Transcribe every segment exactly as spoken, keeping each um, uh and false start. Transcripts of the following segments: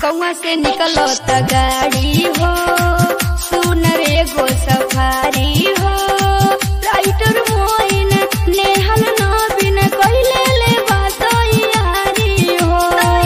कौआ से निकलो त गाड़ी हो, सुन रे गो सफारी हो। राइटर मोइन नेहल नबीन कइले ले बात यारी हो।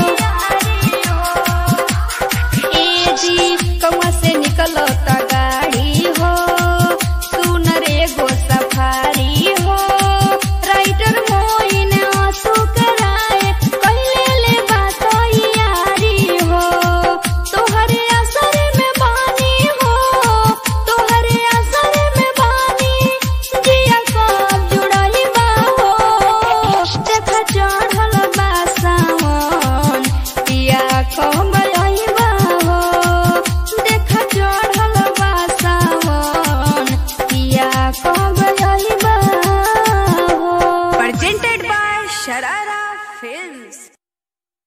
ए जी कौआ से निकलो त गाड़ी हो, सुन रे गो सफारी हो। राइटर मोइन आंसू कराए कइले ले बात यारी हो। तोहरे असर में बानी हो, तोहरे असर में बानी, जिया कब जुड़ाई बा हो। देखा चढ़ल बा सावन, पिया कब आई बा हो। देखा चढ़ल बा सावन, पिया कब आई बा हो। Presented by Sharara Films.